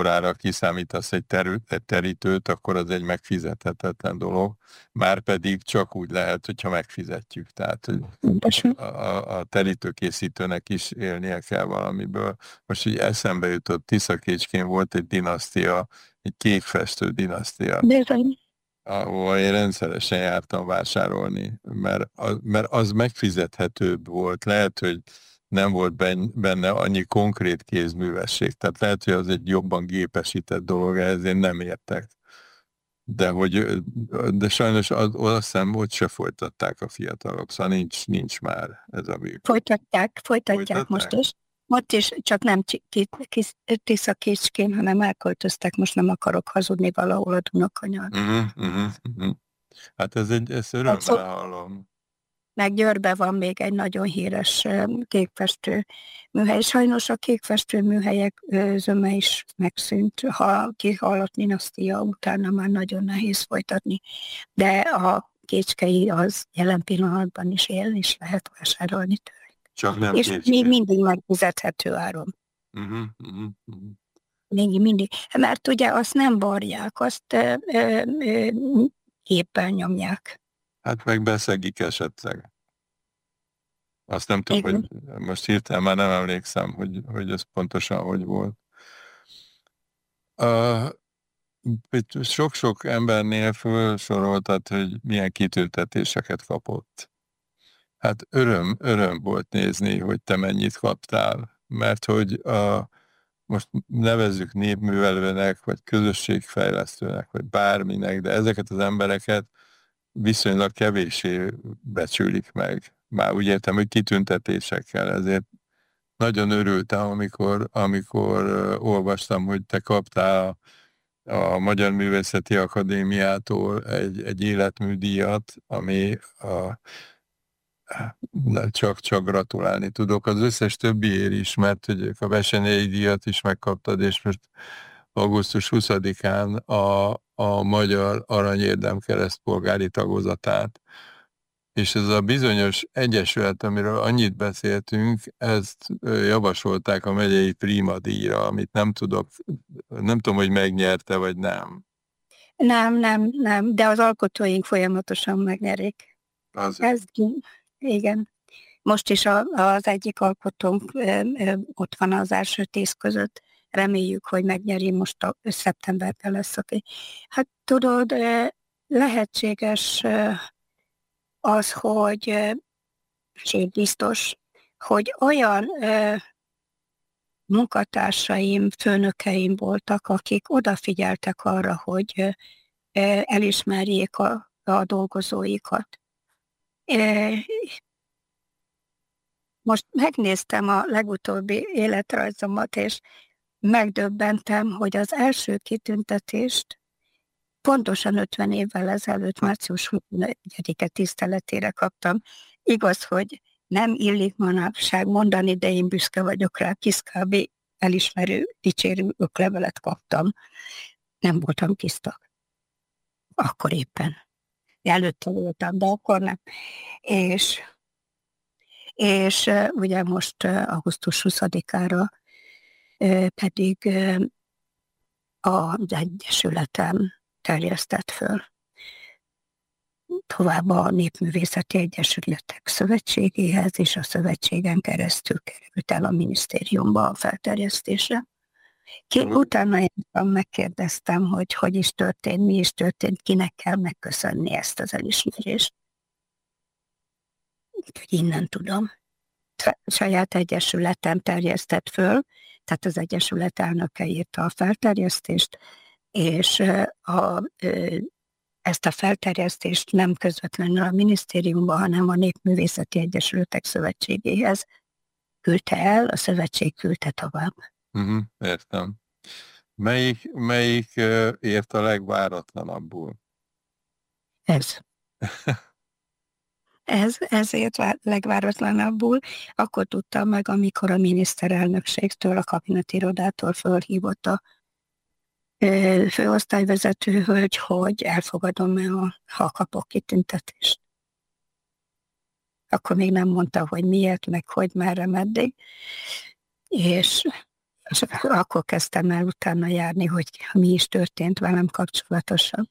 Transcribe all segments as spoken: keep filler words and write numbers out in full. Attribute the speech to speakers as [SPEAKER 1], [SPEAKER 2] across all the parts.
[SPEAKER 1] órára kiszámítasz egy, terü- egy terítőt, akkor az egy megfizethetetlen dolog. Márpedig csak úgy lehet, hogyha megfizetjük. Tehát hogy a, a, a terítőkészítőnek is élnie kell valamiből. Most így eszembe jutott, Tiszakécskén volt egy dinasztia, egy kékfestő dinasztia,
[SPEAKER 2] Bizony.
[SPEAKER 1] ahol én rendszeresen jártam vásárolni, mert az, mert az megfizethetőbb volt. Lehet, hogy nem volt benne annyi konkrét kézművesség, tehát lehet, hogy az egy jobban gépesített dolog, ehhez én nem értek. De, hogy, de sajnos az, azt hiszem, ott se folytatták a fiatalok, szóval nincs, nincs már ez a mű.
[SPEAKER 2] Folytatják, folytatják most
[SPEAKER 1] Folytatták?
[SPEAKER 2] is. Most is, csak nem Tiszakécskén, hanem elköltöztek, most nem akarok hazudni, valahol a Dunakanyar.
[SPEAKER 1] Uh-huh, uh-huh, uh-huh. Hát ez egy, ezt örömmel hallom.
[SPEAKER 2] Meg Győrbe van még egy nagyon híres kékfestő műhely. Sajnos a kékfestő műhelyek zöme is megszűnt. Ha kihallott dinasztia, utána már nagyon nehéz folytatni. De a kécskei az jelen pillanatban is él, és lehet vásárolni tőle.
[SPEAKER 1] Csak nem
[SPEAKER 2] és
[SPEAKER 1] Kécskén.
[SPEAKER 2] még mindig megfizethető áron.
[SPEAKER 1] Uh-huh, uh-huh, uh-huh.
[SPEAKER 2] Még mindig. Mert ugye azt nem varják, azt ö, ö, ö, géppel nyomják.
[SPEAKER 1] Hát meg beszegik esetleg. Azt nem tudom,
[SPEAKER 2] Igen.
[SPEAKER 1] hogy most hirtelen már nem emlékszem, hogy, hogy ez pontosan hogy volt. Uh, itt sok-sok embernél felsoroltad, hogy milyen kitüntetéseket kapott. Hát öröm, öröm volt nézni, hogy te mennyit kaptál, mert hogy a, most nevezzük népművelőnek, vagy közösségfejlesztőnek, vagy bárminek, de ezeket az embereket viszonylag kevéssé becsülik meg. Már úgy értem, hogy kitüntetésekkel, ezért nagyon örültem, amikor, amikor uh, olvastam, hogy te kaptál a, a Magyar Művészeti Akadémiától egy, egy életműdíjat, ami a, csak, csak gratulálni tudok. Az összes többiért is, mert hogy a Besenyei díjat is megkaptad, és most augusztus huszadikán a, a Magyar Aranyérdem keresztpolgári tagozatát. És ez a bizonyos egyesület, amiről annyit beszéltünk, ezt javasolták a megyei Prima díjra, amit nem tudok, nem tudom, hogy megnyerte, vagy nem.
[SPEAKER 2] Nem, nem, nem, de az alkotóink folyamatosan megnyerik.
[SPEAKER 1] Az...
[SPEAKER 2] Ez, igen. Most is a, az egyik alkotónk ö, ö, ott van az első tíz között. Reméljük, hogy megnyeri, most a szeptemberben lesz. Okay. Hát tudod, lehetséges az, hogy sőt biztos, hogy olyan munkatársaim, főnökeim voltak, akik odafigyeltek arra, hogy elismerjék a, a dolgozóikat. Most megnéztem a legutóbbi életrajzomat, és megdöbbentem, hogy az első kitüntetést pontosan ötven évvel ezelőtt, március huszonegyedike tiszteletére kaptam. Igaz, hogy nem illik manapság mondani, de én büszke vagyok rá, Kiszkábé elismerő, dicsérő öklevelet kaptam. Nem voltam kisztag. Akkor éppen. Előtte voltam, de akkor nem. És, és ugye most augusztus huszadikára pedig az Egyesületem terjesztett föl. Tovább a Népművészeti Egyesületek Szövetségéhez, és a szövetségen keresztül került el a minisztériumba a felterjesztésre. Ki, utána én megkérdeztem, hogy hogy is történt, mi is történt, kinek kell megköszönni ezt az elismerést. Úgyhogy innen tudom. Saját egyesületem terjesztett föl, tehát az egyesület elnöke írta a felterjesztést, és a, ezt a felterjesztést nem közvetlenül a minisztériumban, hanem a Népművészeti Egyesületek Szövetségéhez küldte el, a szövetség küldte tovább.
[SPEAKER 1] Uh-huh, értem. Melyik, melyik uh, ért a legváratlanabbul?
[SPEAKER 2] Ez. Ez, ezért legváratlanabbul. Akkor tudtam meg, amikor a miniszterelnökségtől, a kabinetirodától fölhívott a főosztályvezető hölgy, hogy elfogadom-e, a, ha kapok kitüntetést. Akkor még nem mondta, hogy miért, meg hogy, merre, meddig. És És akkor kezdtem el utána járni, hogy mi is történt velem kapcsolatosan.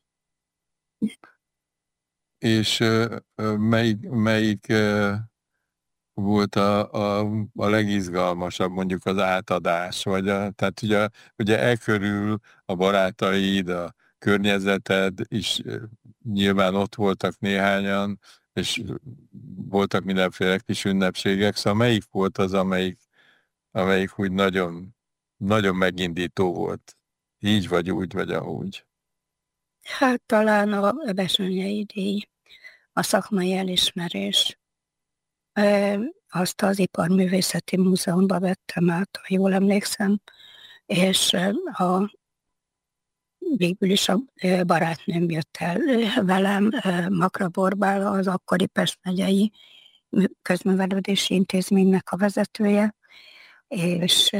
[SPEAKER 1] És melyik, melyik volt a, a, a legizgalmasabb, mondjuk az átadás, vagy a, tehát ugye, ugye e körül a barátaid, a környezeted is nyilván ott voltak néhányan, és voltak mindenféle kis ünnepségek, szóval melyik volt az, amelyik, amelyik úgy nagyon, nagyon megindító volt? Így vagy úgy, vagy ahogy?
[SPEAKER 2] Hát talán a Bessenyei díj, a szakmai elismerés. Azt az Iparművészeti Múzeumban vettem át, ha jól emlékszem, és a, végül is a barátnőm jött el velem, Makra Borbála, az akkori Pest megyei közművelődési intézménynek a vezetője, és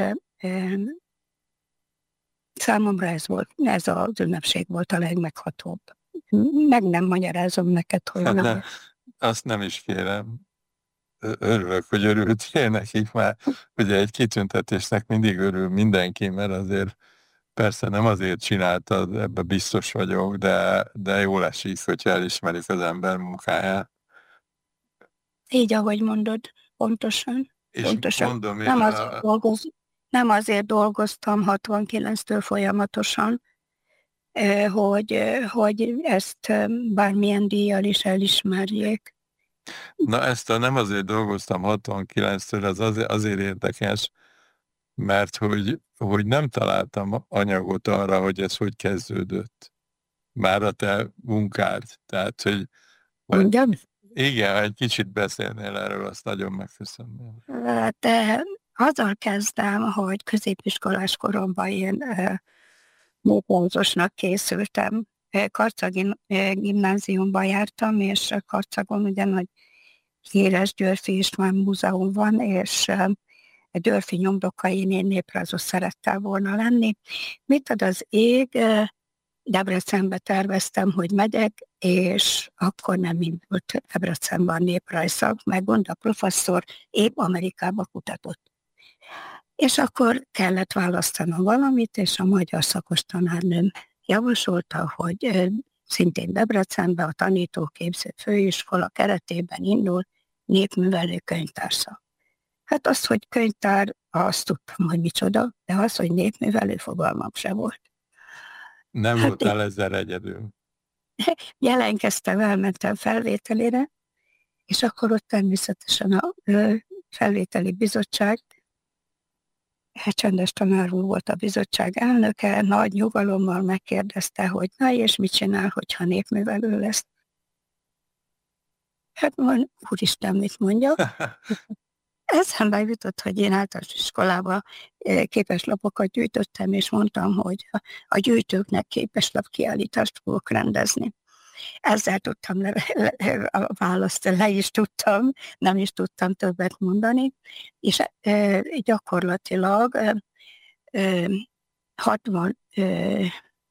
[SPEAKER 2] számomra ez volt, ez az ünnepség volt a legmeghatóbb. Meg nem magyarázom neked, hogy...
[SPEAKER 1] Hát ne, azt nem is kérem. Örülök, hogy örültél nekik már. Ugye egy kitüntetésnek mindig örül mindenki, mert azért persze nem azért csináltad, ebbe biztos vagyok, de, de jól esik, hogyha elismerik az ember munkáját.
[SPEAKER 2] Így, ahogy mondod, pontosan.
[SPEAKER 1] És
[SPEAKER 2] pontosan.
[SPEAKER 1] mondom,
[SPEAKER 2] nem,
[SPEAKER 1] a...
[SPEAKER 2] azért dolgoz, nem azért dolgoztam hatvankilenctől folyamatosan, hogy, hogy ezt bármilyen díjjal is elismerjék.
[SPEAKER 1] Na ezt a nem azért dolgoztam hatvankilenctől, az azért, azért érdekes, mert hogy, hogy nem találtam anyagot arra, hogy ez hogy kezdődött. Már a te munkád. Tehát, hogy...
[SPEAKER 2] Mondjam?
[SPEAKER 1] Igen, ha egy kicsit beszélnél erről, azt nagyon megköszönném.
[SPEAKER 2] De azzal kezdem, hogy középiskolás koromban én néprajzosnak készültem. Karcagi gimnáziumban jártam, és Karcagon ugye nagy híres Györfi István múzeum van, és Györfi nyomdokain én néprajzos szerettem volna lenni. Mit ad az ég? Debrecenbe terveztem, hogy megyek, és akkor nem indult Debrecenben a néprajzszak, meg gond a professzor épp Amerikába kutatott. És akkor kellett választanom valamit, és a magyar szakos tanárnőm javasolta, hogy szintén Debrecenben a tanítóképző főiskola keretében indul népművelő könyvtárszak. Hát azt, hogy könyvtár, azt tudtam, hogy micsoda, de az, hogy népművelő, fogalmam se volt.
[SPEAKER 1] Nem hát voltál én... ezzel egyedül.
[SPEAKER 2] Jelenkeztem, elmentem felvételére, és akkor ott természetesen a felvételi bizottság, csendes tanár úr volt a bizottság elnöke, nagy nyugalommal megkérdezte, hogy na és mit csinál, hogyha népművelő lesz. Hát mondj, úristen, mit mondjak? Eszembe jutott, hogy én általános iskolában képeslapokat gyűjtöttem, és mondtam, hogy a gyűjtőknek képeslap kiállítást fogok rendezni. Ezzel tudtam le, le, a választ, le is tudtam, nem is tudtam többet mondani, és e, gyakorlatilag e, hatvan, e,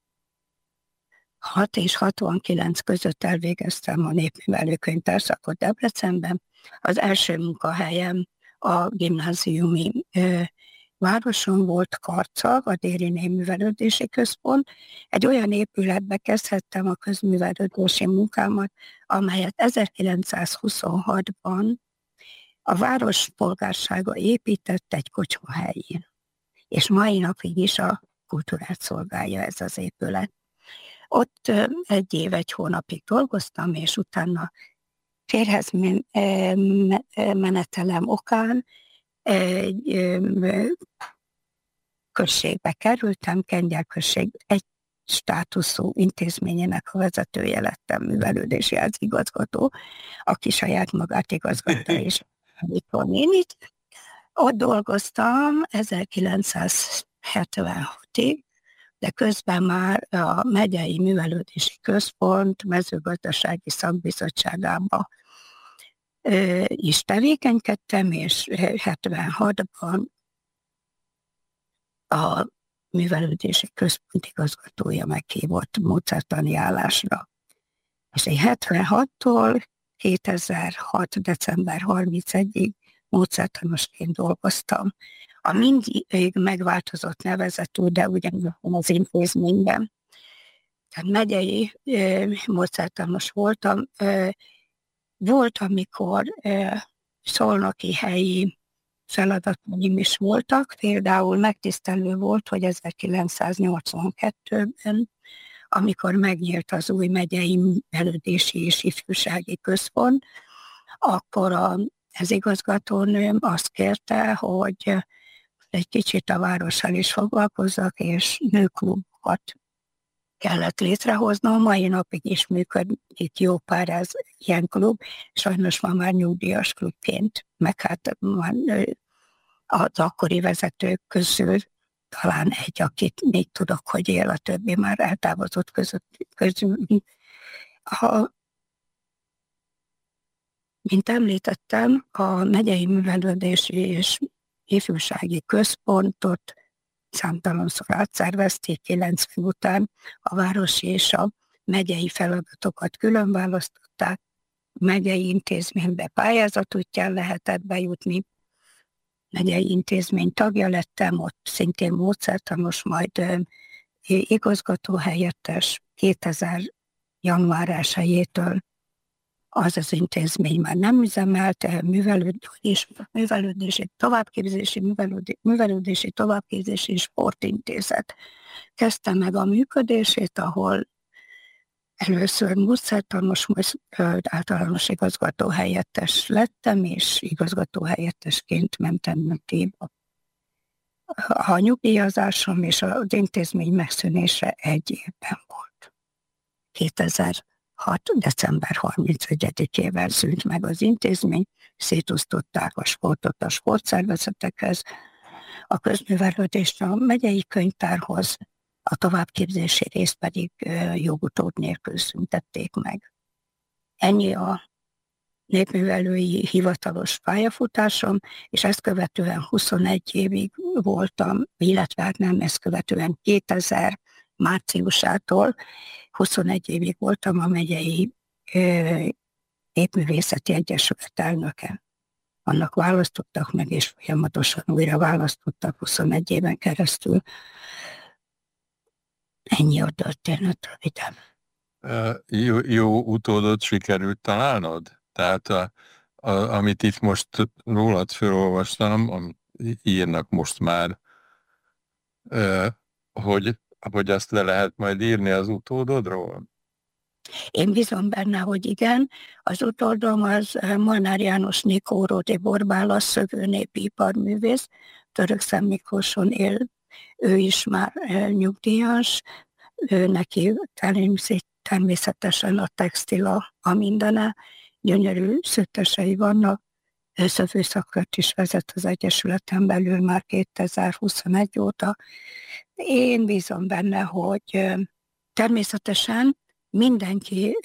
[SPEAKER 2] hat és hatvankilenc között elvégeztem a népművelő könyvtárszakot Debrecenben. Az első munkahelyem a gimnáziumi e, városon volt Karcag, a Déri Népművelődési Központ. Egy olyan épületbe kezdhettem a közművelődési munkámat, amelyet ezerkilencszázhuszonhatban a város polgársága épített egy kocsma helyén. És mai napig is a kultúrát szolgálja ez az épület. Ott egy év, egy hónapig dolgoztam, és utána férhez menetelem okán egy községbe kerültem, Kengyel község egy státuszú intézményének a vezetője lettem, művelődési igazgató, aki saját magát igazgatta és nénit. Ott dolgoztam ezerkilencszázhetvenhatig, de közben már a Megyei Művelődési Központ mezőgazdasági szakbizottságában is tevékenykedtem, és hetvenhatban a művelődési központ igazgatója meghívott módszertani állásra. És én hetvenhattól kétezer-hat. december harmincegyedikéig módszertanosként dolgoztam a mindig megváltozott nevezetű, de ugyanúgy az intézményben. Tehát megyei módszertanos voltam. Volt, amikor szolnoki helyi feladataim is voltak, például megtisztelő volt, hogy ezerkilencszáznyolcvankettőben, amikor megnyílt az új megyei művelődési és ifjúsági központ, akkor a, az igazgatónőm azt kérte, hogy egy kicsit a várossal is foglalkozzak, és nőklubokat kellett létrehoznom. Mai napig is működik jó pár ez ilyen klub, sajnos ma már nyugdíjas klubként, meg hát már az akkori vezetők közül talán egy, akit még tudok, hogy él, a többi már eltávozott között, közül. A, mint említettem, a megyei művelődési és ifjúsági központot számtalanszor átszervezték kilencven után, a városi és a megyei feladatokat különválasztották, megyei intézménybe pályázat útján lehetett bejutni, megyei intézmény tagja lettem, ott szintén módszertanos, majd igazgatóhelyettes kétezer január elsejétől az az intézmény már nem üzemelt, művelődés, művelődési, továbbképzési, művelődési, művelődési, továbbképzési és sportintézet kezdte meg a működését, ahol először módszertanos, majd általános igazgatóhelyettes lettem, és igazgatóhelyettesként mentem nyugdíjba. A nyugdíjazásom és az intézmény megszűnése egy évben volt. kétezer-hat. december harmincegyedikével szűnt meg az intézmény, szétosztották a sportot a sportszervezetekhez, a közművelődést a megyei könyvtárhoz, a továbbképzési részt pedig jogutód nélkül szüntették meg. Ennyi a népművelői hivatalos pályafutásom, és ezt követően huszonegy évig voltam, illetve hát nem, ezt követően kétezer márciusától huszonegy évig voltam a megyei ö, népművészeti egyesület elnöke. Annak választottak meg, és folyamatosan újra választottak huszonegy éven keresztül. Ennyi a történet röviden.
[SPEAKER 1] Jó, jó utódot sikerült találnod? Tehát a, a, amit itt most rólad felolvastam, amit írnak most már, hogy, hogy azt le lehet majd írni az utódodról?
[SPEAKER 2] Én bízom benne, hogy igen. Az utódom az Molnár János Nikó Ródi Borbála, szövőnépi iparművész, Törökszentmiklóson él, ő is már nyugdíjas, ő neki természetesen a textil a, a mindene, gyönyörű szőttesei vannak, szövőszakot is vezet az Egyesületen belül már kétezer-huszonegy óta. Én bízom benne, hogy természetesen mindenki,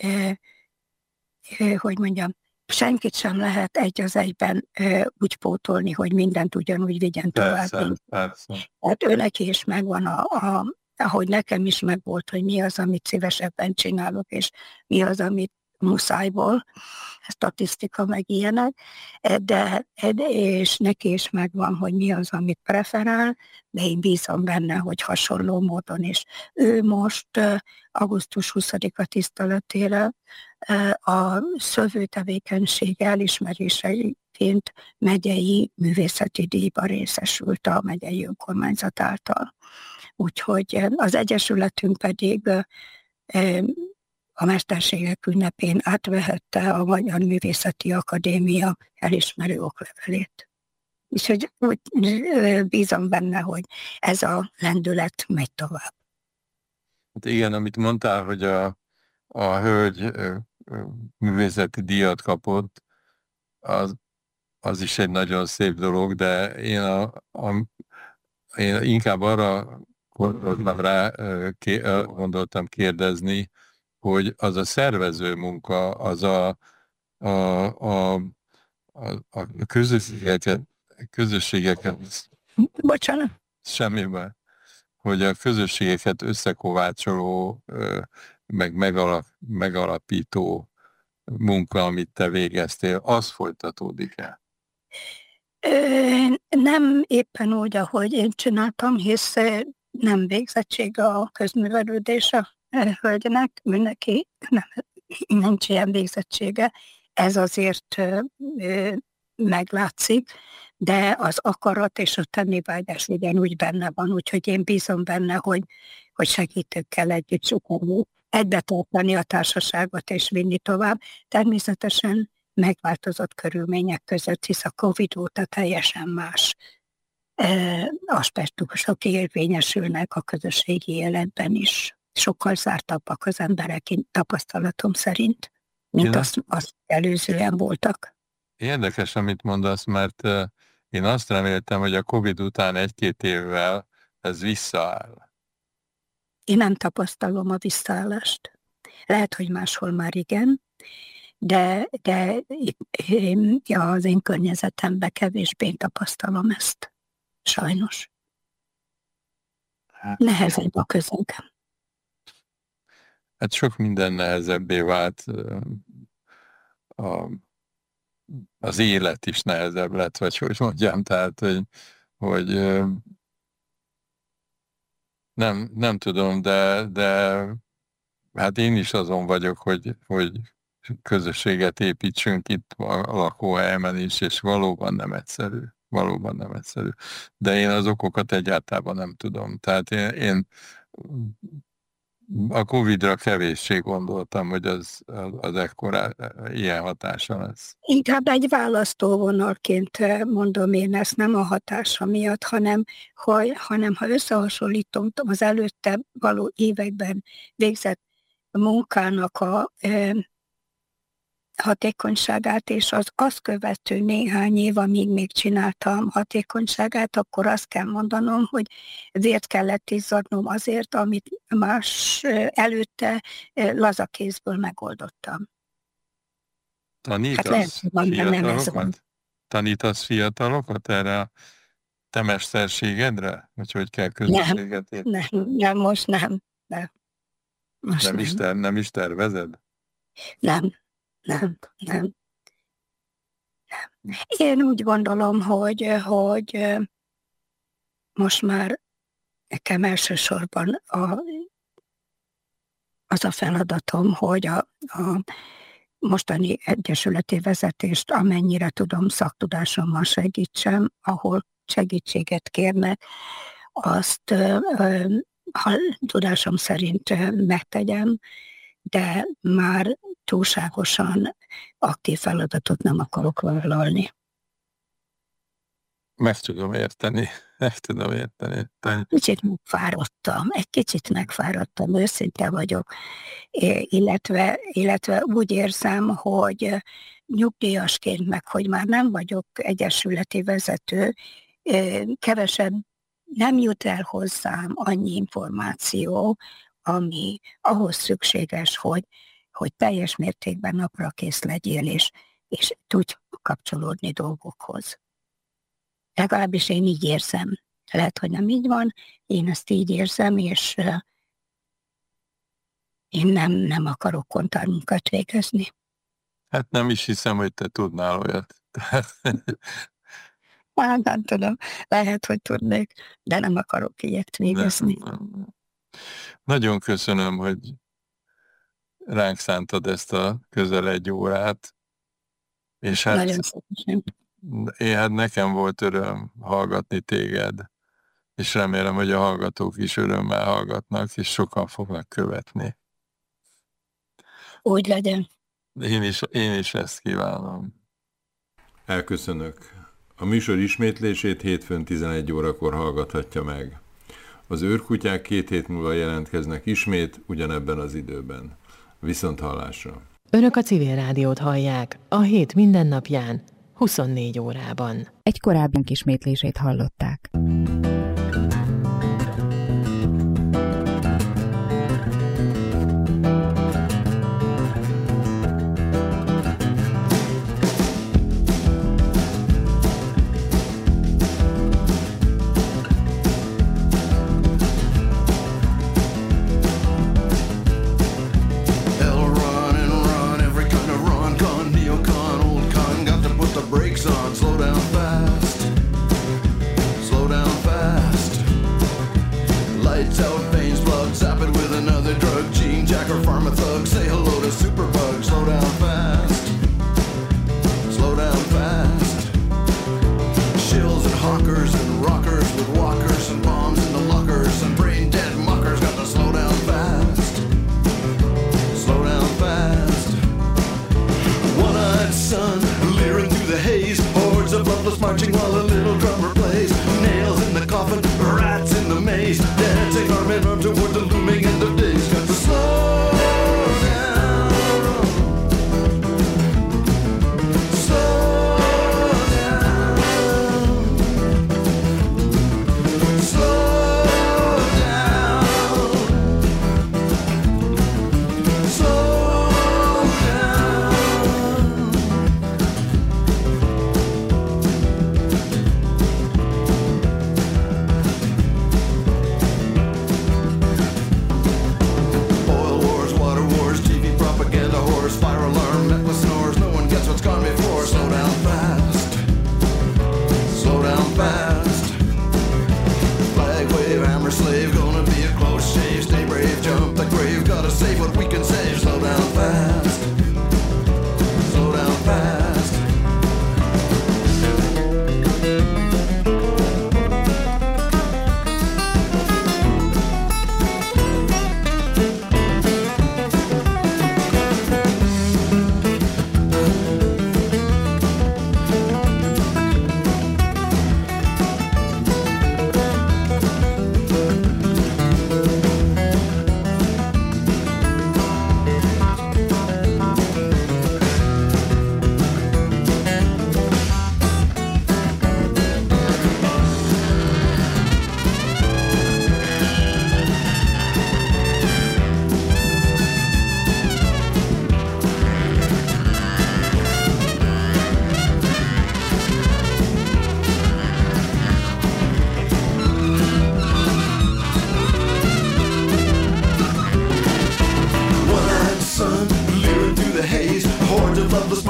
[SPEAKER 2] hogy mondjam, senkit sem lehet egy az egyben úgy pótolni, hogy mindent ugyanúgy vigyen tovább.
[SPEAKER 1] Persze, persze.
[SPEAKER 2] Hát őnek is megvan, a, a, ahogy nekem is megvolt, hogy mi az, amit szívesebben csinálok, és mi az, amit muszájból, statisztika meg ilyenek, de, és neki is megvan, hogy mi az, amit preferál, de én bízom benne, hogy hasonló módon is. Ő most augusztus huszadika tiszteletére a szövő tevékenység elismeréseiként megyei művészeti díjba részesült a megyei önkormányzat által. Úgyhogy az egyesületünk pedig a mesterségek ünnepén átvehette a Magyar Művészeti Akadémia elismerő oklevelét. Úgyhogy úgy bízom benne, hogy ez a lendület megy tovább.
[SPEAKER 1] Hát igen, amit mondtál, hogy a, a hölgy művészeti díjat kapott, az, az is egy nagyon szép dolog, de én, a, a, én inkább arra gondoltam rá, gondoltam kérdezni, hogy az a szervező munka, az a, a, a, a, a közösségeket, közösségeket
[SPEAKER 2] Bocsánat.
[SPEAKER 1] Semmiben. Hogy a közösségeket összekovácsoló, meg megalap, megalapító munka, amit te végeztél, az folytatódik el?
[SPEAKER 2] Ö, nem éppen úgy, ahogy én csináltam, hisz nem végzettsége a közművelődés a hölgynek, ő neki nem, nincs ilyen végzettsége. Ez azért ö, ö, meglátszik, de az akarat és a tennivágyás ugyanúgy benne van, úgyhogy én bízom benne, hogy, hogy segítőkkel együtt sikerül egybe tartani a társaságot és vinni tovább. Természetesen megváltozott körülmények között, hisz a Covid óta teljesen más e, aspektusok érvényesülnek a közösségi életben is. Sokkal zártabbak az emberek, én tapasztalatom szerint, mint azt, azt előzően voltak.
[SPEAKER 1] Érdekes, amit mondasz, mert uh, én azt reméltem, hogy a Covid után egy-két évvel ez visszaáll.
[SPEAKER 2] Én nem tapasztalom a visszaállást. Lehet, hogy máshol már igen, de, de én, ja, az én környezetemben kevésbé tapasztalom ezt. Sajnos. Hát, nehezebb a közeg.
[SPEAKER 1] Hát sok minden nehezebbé vált. A, az élet is nehezebb lett, vagy hogy mondjam, tehát, hogy, hogy nem, nem tudom, de, de hát én is azon vagyok, hogy, hogy közösséget építsünk itt a lakóhelyemen is, és valóban nem egyszerű. Valóban nem egyszerű. De én az okokat egyáltalán nem tudom. Tehát én, én a Covid-ra kevéssé gondoltam, hogy az, az, az ekkora ilyen hatása lesz.
[SPEAKER 2] Inkább egy választóvonalként mondom én ezt, nem a hatása miatt, hanem, hogy, hanem ha összehasonlítom az előtte való években végzett munkának a e, hatékonyságát, és az azt követő néhány év, amíg még csináltam hatékonyságát, akkor azt kell mondanom, hogy vért kellett izzadnom azért, amit más előtte lazakézből megoldottam.
[SPEAKER 1] Tanítasz hát fiatalokat? Tanítasz fiatalokat erre a te mesterségedre? Vagy hogy kell közösséget érni?
[SPEAKER 2] Nem, nem, nem, most nem. Nem,
[SPEAKER 1] most nem, nem. Is, ter, nem is tervezed?
[SPEAKER 2] Nem. Nem, nem. Én úgy gondolom, hogy, hogy most már nekem elsősorban a, az a feladatom, hogy a, a mostani egyesületi vezetést amennyire tudom szaktudásommal segítsem, ahol segítséget kérnek, azt ha tudásom szerint megtegyem, de már túlságosan aktív feladatot nem akarok vállalni.
[SPEAKER 1] Meg tudom érteni, meg tudom érteni.
[SPEAKER 2] Kicsit megfáradtam, egy kicsit megfáradtam, őszinte vagyok, illetve, illetve úgy érzem, hogy nyugdíjasként meg, hogy már nem vagyok egyesületi vezető, kevesebb nem jut el hozzám annyi információ, ami ahhoz szükséges, hogy, hogy teljes mértékben napra kész legyél, és, és tudj kapcsolódni dolgokhoz. Legalábbis én így érzem. Lehet, hogy nem így van, én ezt így érzem, és uh, én nem, nem akarok kontármunkat végezni.
[SPEAKER 1] Hát nem is hiszem, hogy te tudnál olyat.
[SPEAKER 2] Hát nem tudom, lehet, hogy tudnék, de nem akarok ilyet végezni. Nem, nem, nem.
[SPEAKER 1] Nagyon köszönöm, hogy ránk szántad ezt a közel egy órát. És hát,
[SPEAKER 2] nagyon szépen.
[SPEAKER 1] Én, hát nekem volt öröm hallgatni téged, és remélem, hogy a hallgatók is örömmel hallgatnak, és sokan fognak követni.
[SPEAKER 2] Úgy legyen.
[SPEAKER 1] Én is, én is ezt kívánom.
[SPEAKER 3] Elköszönök. A műsor ismétlését hétfőn tizenegy órakor hallgathatja meg. Az őrkutyák két hét múlva jelentkeznek ismét, ugyanebben az időben. Viszont hallásra.
[SPEAKER 4] Önök a Civil Rádiót hallják a hét minden napján, huszonnégy órában.
[SPEAKER 5] Egy korábbi ismétlését hallották.
[SPEAKER 6] Brakes on, slow down fast.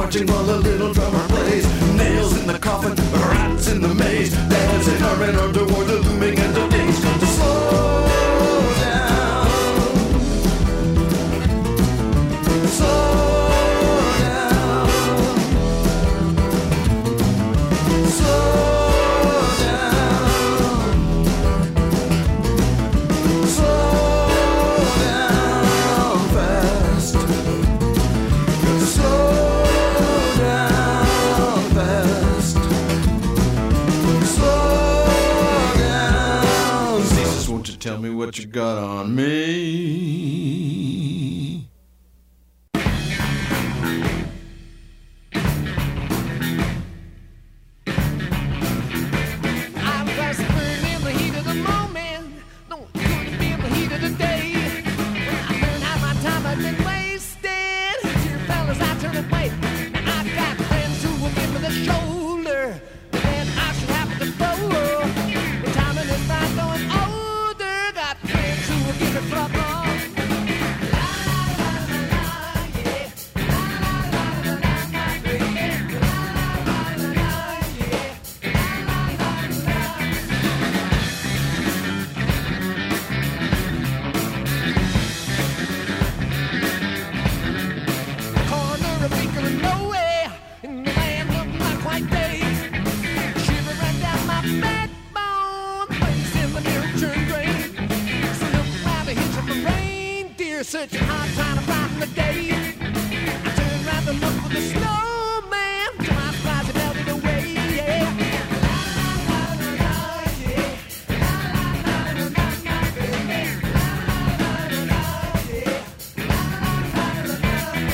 [SPEAKER 6] watching while the little drummer plays. Nails in the coffin, rats in the maze, dancing arm in arm toward the looming end of days. Slow down, slow down, slow down, slow down fast, slow down fast, slow down. Jesus, won't you tell me what you got on me?
[SPEAKER 7] I'm fast burning in the heat of the moment. No, couldn't be in the heat of the day. When I learned how my time had been wasted. Dear fellas, I turn away. Now I got friends who will give me the shoulder. But then I should have to go. The timing is not going older. Got friends who will give me trouble. La la la la la, yeah. La la la la la, my baby. La la la la la, yeah. Corner of Beacon and nowhere in the land of not quite day. Shiver right down my backbone, face in the mirror turned gray. So look round the hitch of the reindeer, searching hard trying to brighten the day. I turn round to look for the snowman, to my surprise he melted away. Yeah. La la la la la, yeah. La la la la la, my baby. La la la la la, yeah. La la la la la.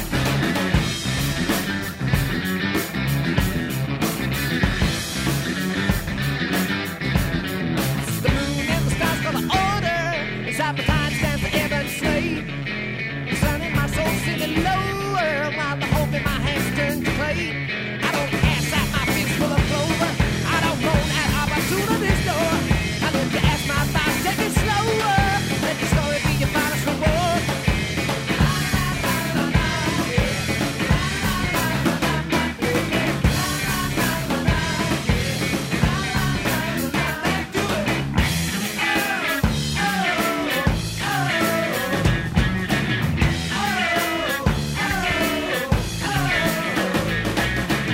[SPEAKER 7] The moon and the stars for the order. Inside the time stands for ebb and sway. The sun in my soul singing lower, while the hope in my hands turn to clay. I don't ask at my fist full of clover. I don't moan at opportunity's door. I live to ask my advice, take it slower. Let the story be your finest reward. La la la la la, yeah. La la la la la, my baby. La la la la la, yeah. La la la la la, let's do it. Oh, oh, oh, oh, oh, oh.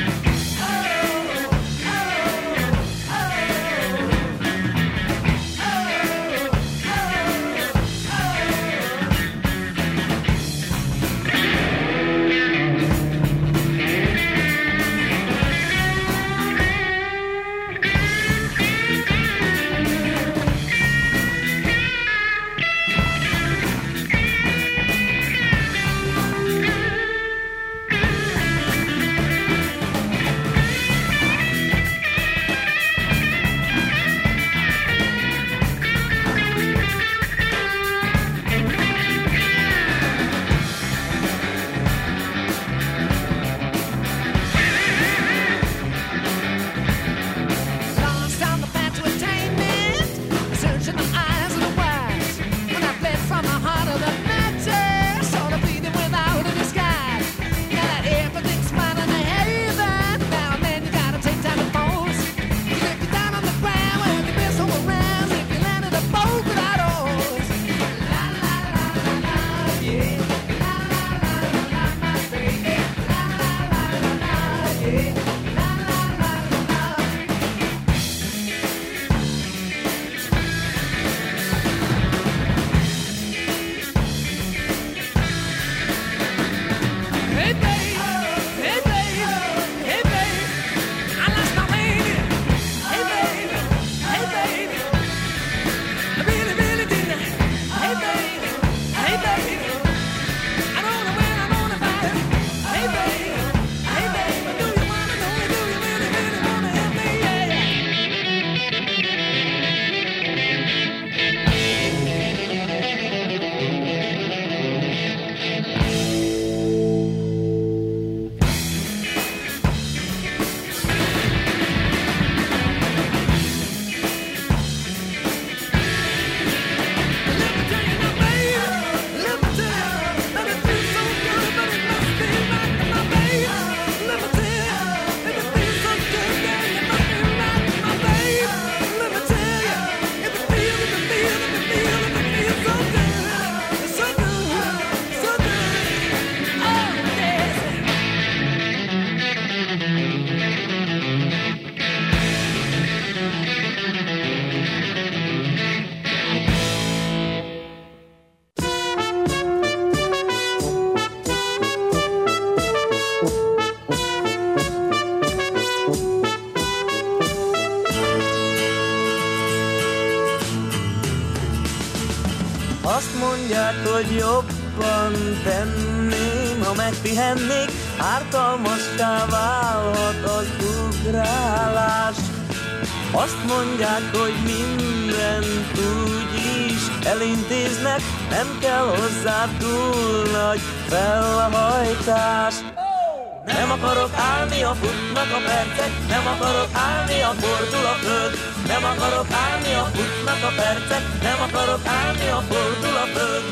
[SPEAKER 8] hogy jobban tenném, ha megpihennék, ártalmassá válhat az ugrálás. Azt mondják, hogy mindent úgy is elintéznek, nem kell hozzá túl nagy felhajtás. Nem akarok állni, a futnak a percek, nem akarok állni, a fordul a föld. Nem akarok állni, a futnak a percek, nem akarok állni, a fordul a föld.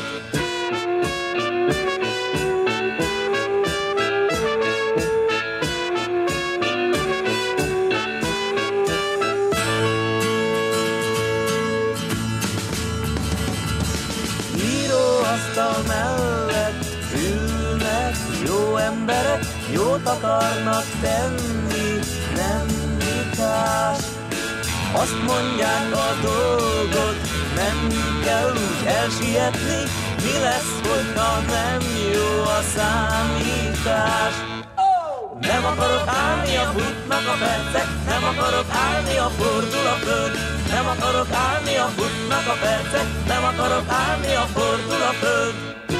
[SPEAKER 8] Íróasztal mellett ülnek jó emberek, jót akarnak tenni, nem vitás. Azt mondják, a dolgot nem kell úgy elsietni, mi lesz, hogyha nem jó a számítás. Nem akarok állni, a futnak a percek, nem akarok állni, a fordul a föld. Nem akarok állni, a futnak a percek, nem akarok állni, a fordul a föld.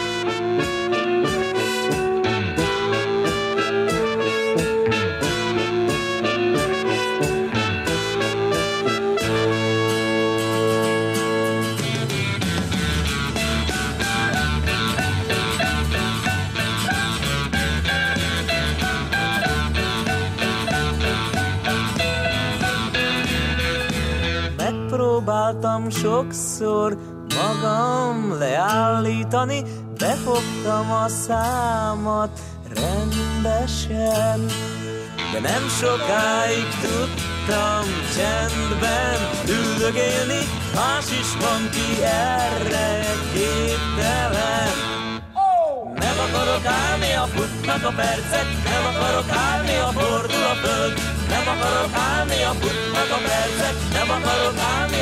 [SPEAKER 8] Próbáltam sokszor magam leállítani, befogtam a számat rendesen, de nem sokáig tudtam csendben üldögélni, más is van, ki erre képtelen. Nem akarok állni, a futnak a percek, nem akarok állni, a fordul a föld. Nem akarok állni, a futnak a percek, nem akarok állni,